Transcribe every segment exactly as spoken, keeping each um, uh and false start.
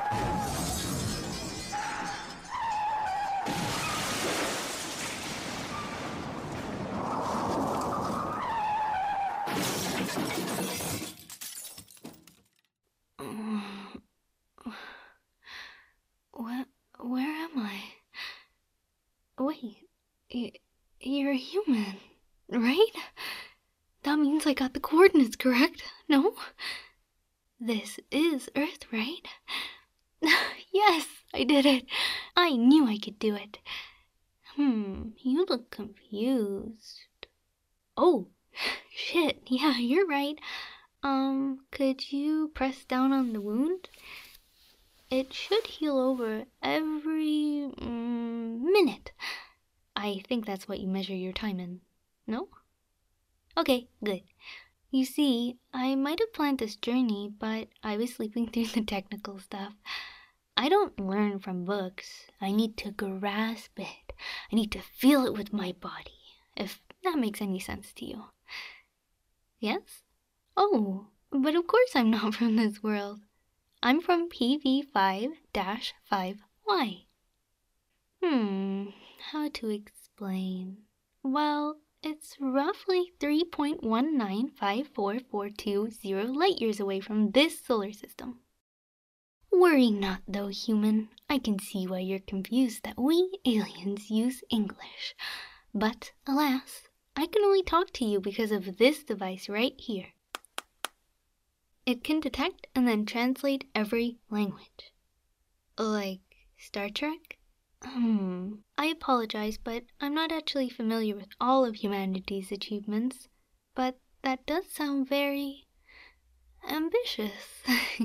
Where, where am I? Wait, y you're a human, right? That means I got the coordinates correct, no? This is Earth, right? Yes, I did it. I knew I could do it. Hmm, you look confused. Oh, shit, yeah, you're right. Um, could you press down on the wound? It should heal over every mm, minute. I think that's what you measure your time in. No? Okay, good. You see, I might have planned this journey, but I was sleeping through the technical stuff. I don't learn from books. I need to grasp it. I need to feel it with my body, if that makes any sense to you. Yes? Oh, but of course I'm not from this world. I'm from P V five dash five Y. Hmm, how to explain? Well, it's roughly three point one nine five four four two zero light years away from this solar system. Worry not though, human. I can see why you're confused that we aliens use English. But, alas, I can only talk to you because of this device right here. It can detect and then translate every language. Like Star Trek? Hmm, I apologize, but I'm not actually familiar with all of humanity's achievements. But that does sound very ambitious.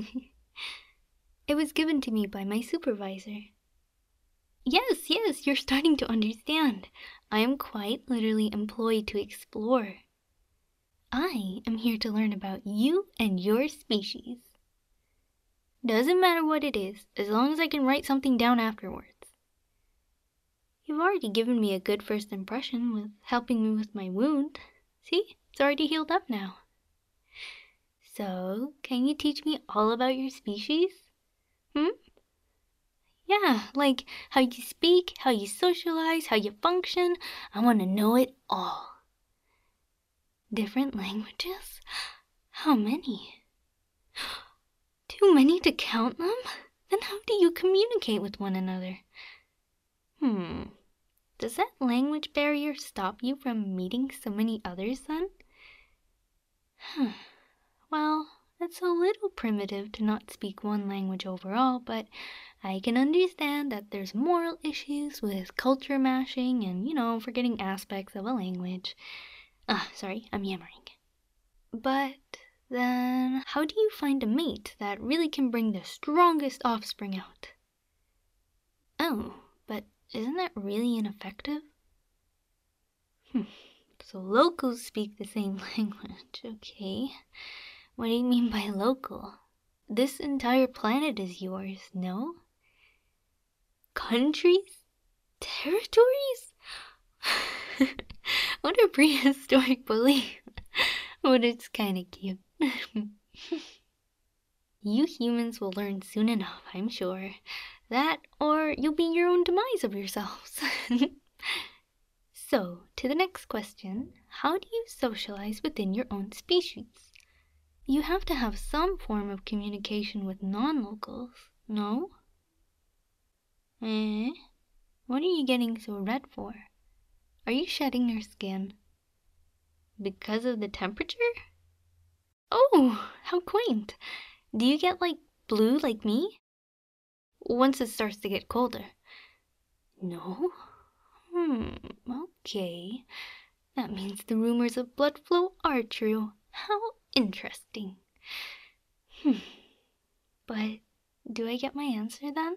It was given to me by my supervisor. Yes, yes, you're starting to understand. I am quite literally employed to explore. I am here to learn about you and your species. Doesn't matter what it is, as long as I can write something down afterwards. You've already given me a good first impression with helping me with my wound. See, it's already healed up now. So, can you teach me all about your species? Hmm? Yeah, like how you speak, how you socialize, how you function. I want to know it all. Different languages? How many? Too many to count them? Then how do you communicate with one another? Hmm. Does that language barrier stop you from meeting so many others then? Huh. Well, it's a little primitive to not speak one language overall, but I can understand that there's moral issues with culture mashing and, you know, forgetting aspects of a language. Ah, sorry, I'm yammering. But then, how do you find a mate that really can bring the strongest offspring out? Oh, but isn't that really ineffective? Hmm. So locals speak the same language, okay. What do you mean by local? This entire planet is yours, no? Countries? Territories? What a prehistoric belief. But it's kinda cute. You humans will learn soon enough, I'm sure. That, or you'll be your own demise of yourselves. So, to the next question, how do you socialize within your own species? You have to have some form of communication with non-locals, no? Eh? What are you getting so red for? Are you shedding your skin? Because of the temperature? Oh, how quaint. Do you get, like, blue like me? Once it starts to get colder. No? Hmm, okay. That means the rumors of blood flow are true. How interesting. Hmm. But do I get my answer then?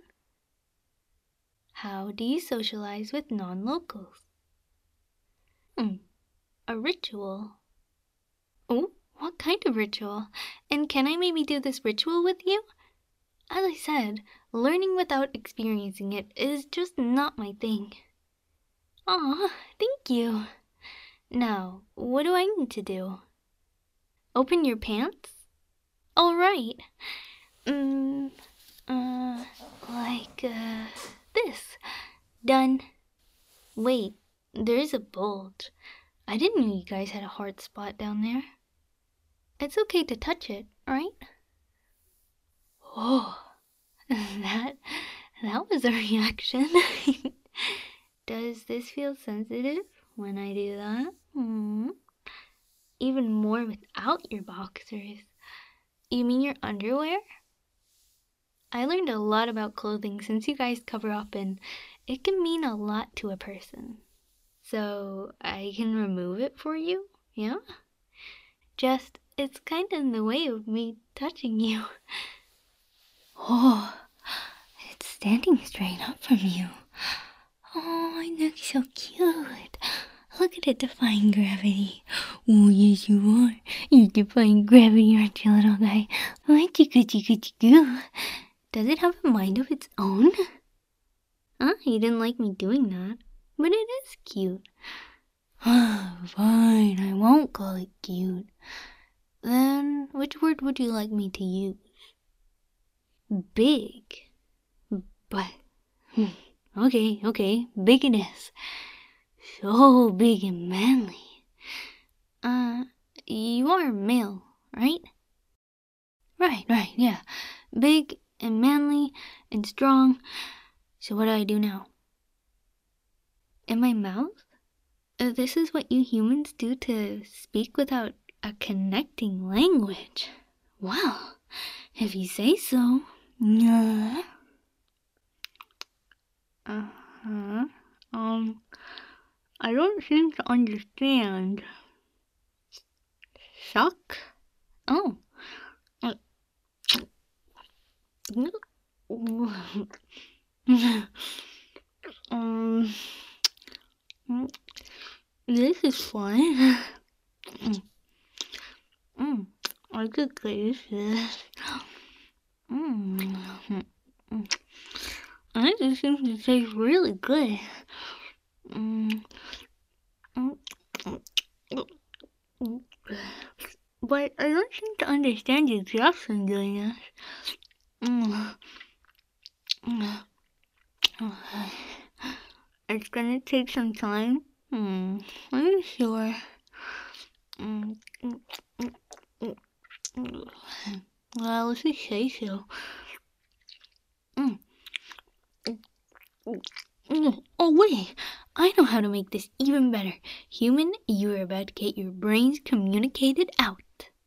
How do you socialize with non-locals? Hmm, a ritual. Oh, what kind of ritual? And can I maybe do this ritual with you? As I said, learning without experiencing it is just not my thing. Aw, thank you. Now, what do I need to do? Open your pants? All right. Mm, Uh, like, uh, this. Done. Wait, there's a bulge. I didn't know you guys had a hard spot down there. It's okay to touch it, right? Oh, that, that was a reaction. Does this feel sensitive when I do that? Hmm. Even more without your boxers. You mean your underwear? I learned a lot about clothing since you guys cover up, and it can mean a lot to a person. So I can remove it for you, yeah? Just, it's kind of in the way of me touching you. Oh, it's standing straight up from you. Oh, it looks so cute. Look at it defying gravity. Oh, yes, you are. You're defying gravity, aren't you, little guy? What you good, you good, you good. Does it have a mind of its own? Huh? You didn't like me doing that. But it is cute. Fine, I won't call it cute. Then, which word would you like me to use? Big. But, okay, okay, big it is. So big and manly. Uh, you are male, right? Right, right, yeah. Big and manly and strong. So what do I do now? In my mouth? Uh, this is what you humans do to speak without a connecting language. Well, if you say so. Yeah. Uh-huh. Um, I don't seem to understand. Suck? Oh. Uh, um, this is fun. Mm, I could taste this. Mm. And it seems to taste really good. Mm. But I don't seem to understand you just in doing this. Mm. It's gonna take some time. Hmm, I'm sure. Mm. Well, let's just say so. Mm. Oh, wait! I know how to make this even better. Human, you're about to get your brains communicated out.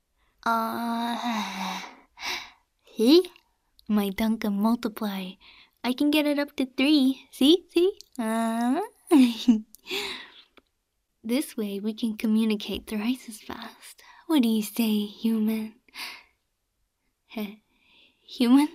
Uh, see? My tongue can multiply. I can get it up to three. See? See? Uh, this way we can communicate thrice as fast. What do you say, human? Human?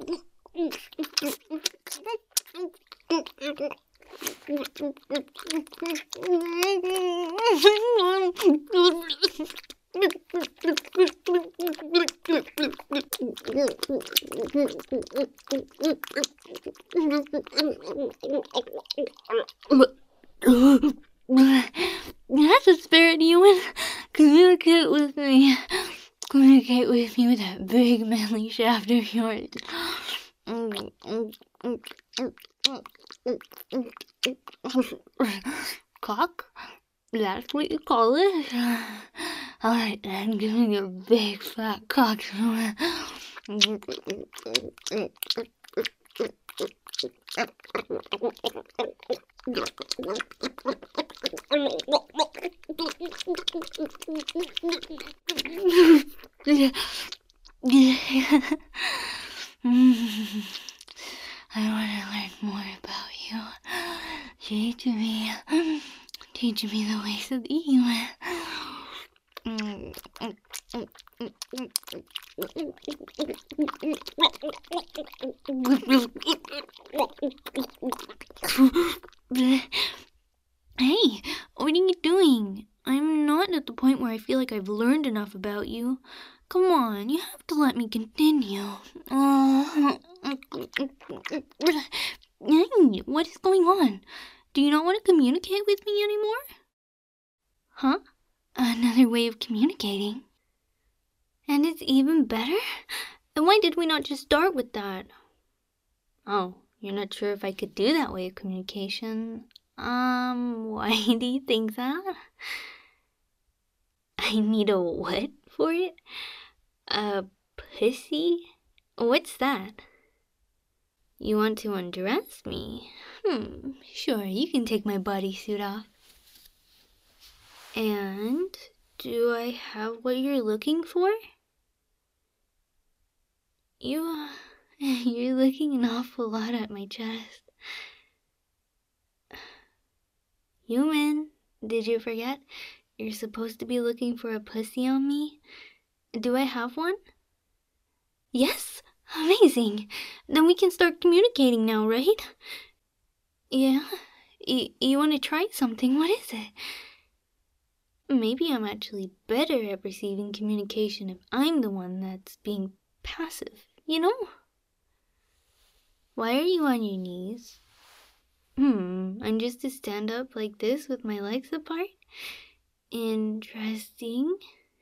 That's a spirit, human. Communicate with me. Communicate with me with that big manly shaft of yours. Cock? That's what you call it? Alright then, give me your big fat cock. I want to learn more about you. Teach me, teach me the ways of the human. Hey, what are you doing? I'm not at the point where I feel like I've learned enough about you. Come on, you have to let me continue. Uh, hey, what is going on? Do you not want to communicate with me anymore? Huh? Another way of communicating. And it's even better? And why did we not just start with that? Oh, you're not sure if I could do that way of communication? Um, why do you think that? I need a what for it? A pussy? What's that? You want to undress me? Hmm, sure, you can take my bodysuit off. And do I have what you're looking for? You, you're looking an awful lot at my chest. Human, did you forget? You're supposed to be looking for a pussy on me? Do I have one? Yes? Amazing! Then we can start communicating now, right? Yeah? Y you want to try something? What is it? Maybe I'm actually better at receiving communication if I'm the one that's being passive, you know? Why are you on your knees? Hmm, I'm just to stand up like this with my legs apart? Interesting.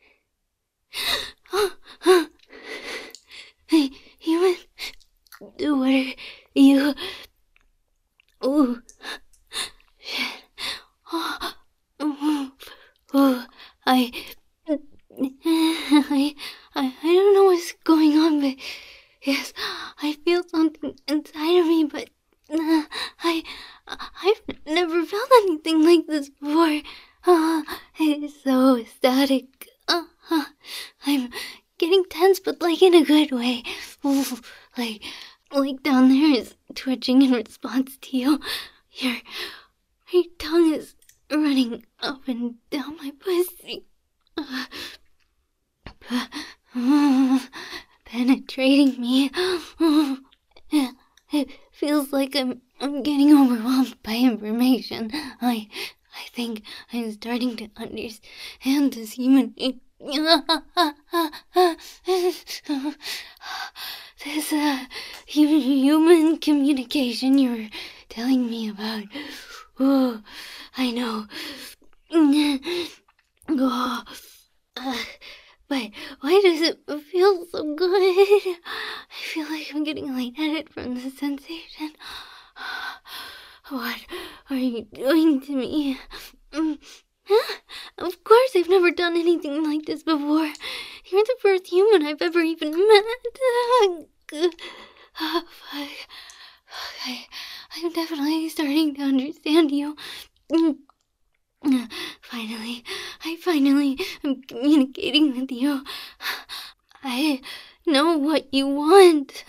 Hey, human, what are you? Oh, shit. Oh, oh, oh, I, I, I, I don't know what's going on, but yes, I feel something inside of me, but uh, I, I've never felt anything like this before. Uh, it's so static. Uh, uh, I'm getting tense, but like in a good way. Ooh, like, like down there is twitching in response to you. Your, your tongue is running up and down my pussy. Uh, uh, penetrating me. Uh, it feels like I'm I'm getting overwhelmed by information. I I think I'm starting to understand this human. This uh, human communication you were telling me about. Oh, I know. Oh, uh, but why does it feel so good? I feel like I'm getting lightheaded from the sensation. What are you doing to me? Of course, I've never done anything like this before. You're the first human I've ever even met. Oh, fuck. I, I'm definitely starting to understand you. Finally, I finally am communicating with you. I know what you want.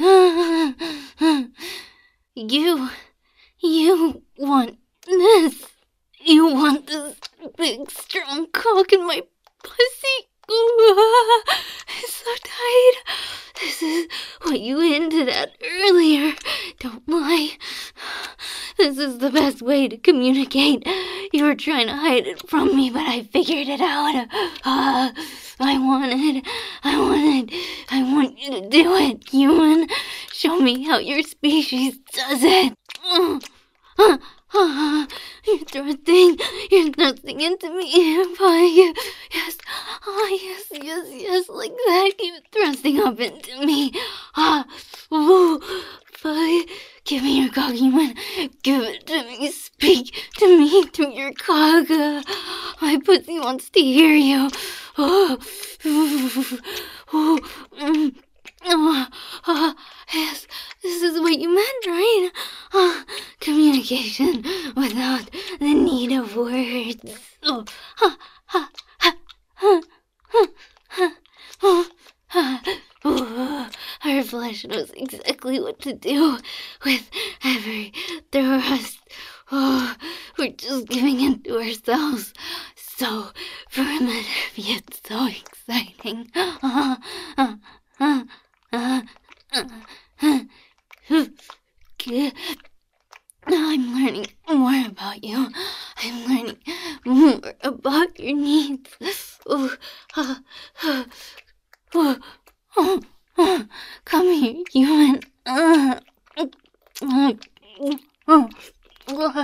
You, you want this. You want this big, strong cock in my pussy. It's so tight. This is what you hinted at earlier. Don't lie. This is the best way to communicate. You were trying to hide it from me, but I figured it out. Uh, I wanted, I wanted, I want you to do it, human. Show me how your species does it. Uh, uh, uh, you're thrusting, you're thrusting into me. Boy, yes, oh yes, yes, yes, like that. Keep thrusting up into me. Ah, ooh, boy. Give me your cock, human. Give it to me. Speak to me through your cock. Uh, my pussy wants to hear you. Oh, oh, oh, mm, oh, oh, yes, this is what you meant, right? Uh, communication without the need of words. Oh, ha, ha, ha, ha, ha, ha, ha, ha. Oh, our flesh knows exactly what to do with every thrust. Oh, we're just giving in to ourselves. So primitive yet so exciting. Uh, uh, uh, uh, uh, uh, uh. I'm learning more about you. I'm learning more about your needs. Oh, uh, uh, uh, uh, uh, come here, human. Uh, uh, uh, uh, uh,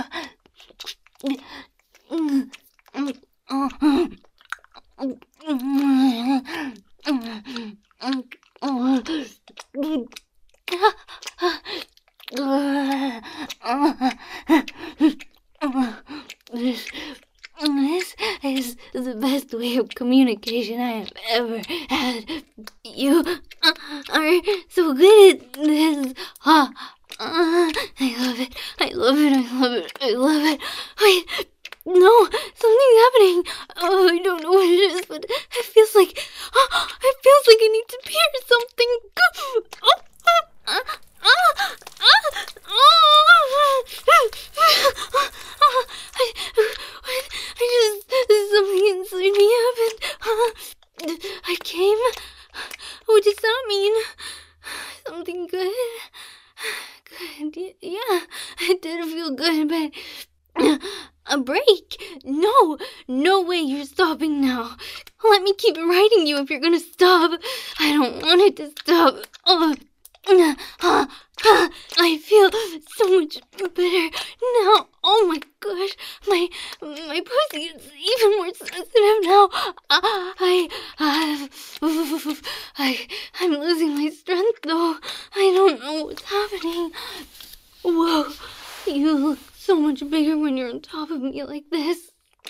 way of communication I have ever had. You uh, are so good at this. Uh, uh, I love it. I love it. I love it. I love it. Wait. No, something's happening. Oh, I don't know what it is, but it feels like, oh, it feels like I need to pierce something. Oh, oh, ah, ah, ah, oh, I, I just, something inside me happened. I came. What does that mean? Something good? Good, yeah, it did feel good, but... A break? No, no way you're stopping now. Let me keep riding you if you're gonna stop. I don't want it to stop. Oh, I feel so much better now. Oh my gosh, my my pussy is even more sensitive now. I, I, I, I'm losing my strength though. I don't know what's happening. Whoa, you look so much bigger when you're on top of me like this.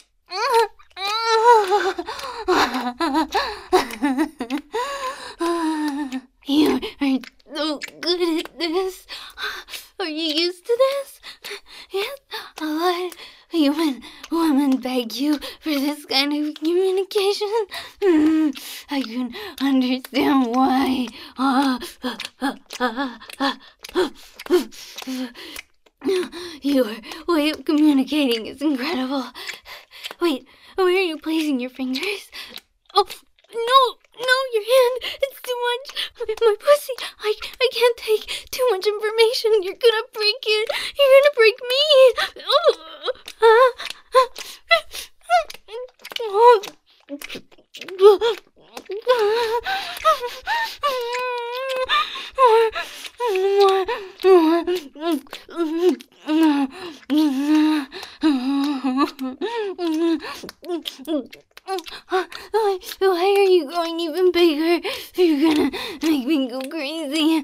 You are so good at this. Are you used to this? Yes, a lot of human women beg you for this kind of communication. Mm, I can understand why. Your way of communicating is incredible. Wait, where are you placing your fingers? Oh, no, no, your hand. It's too much. My pussy. I, I can't take too much information. You're gonna break it. You're gonna break me. Oh, Why, why are you going even bigger? You're gonna make me go crazy.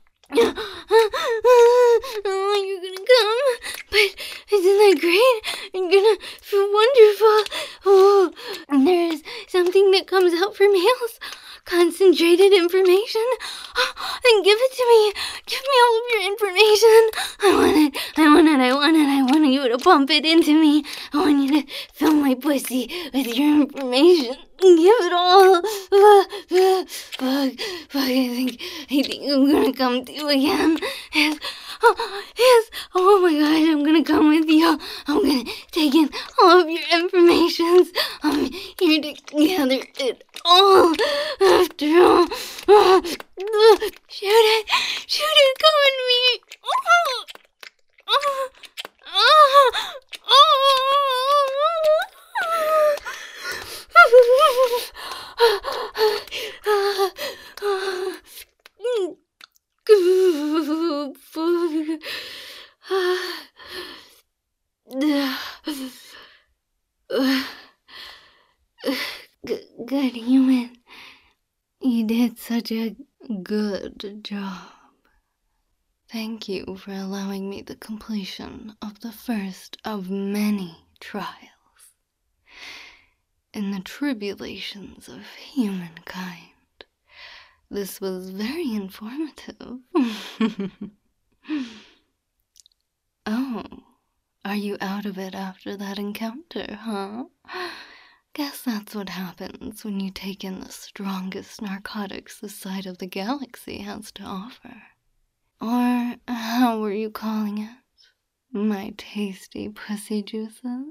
Oh, you're gonna come, but isn't that great? You're gonna feel wonderful. Oh, and there is something that comes out for males. Concentrated information. Oh, then give it to me. Give me all of your information. I want it. I want it. I want it. I want you to pump it into me. I want you to fill my pussy with your information. Give it all. Fuck. Fuck. Fuck. I think, I think I'm gonna come to you again. Yes. Oh, yes. Oh my gosh, I'm gonna come with you. I'm gonna take in all of your informations. I'm here to gather it all. After all. Oh, shoot it. Shoot it. Come at me. Oh. Oh. Oh. Good human. You did such a good job. Thank you for allowing me the completion of the first of many trials in the tribulations of humankind. This was very informative. Oh, are you out of it after that encounter, huh? Guess that's what happens when you take in the strongest narcotics the side of the galaxy has to offer. Or how were you calling it? My tasty pussy juices?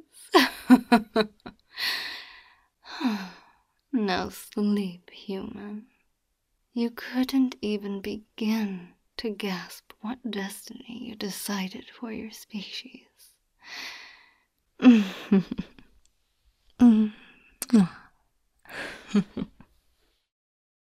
Now sleep, human. You couldn't even begin to gasp what destiny you decided for your species. Mm.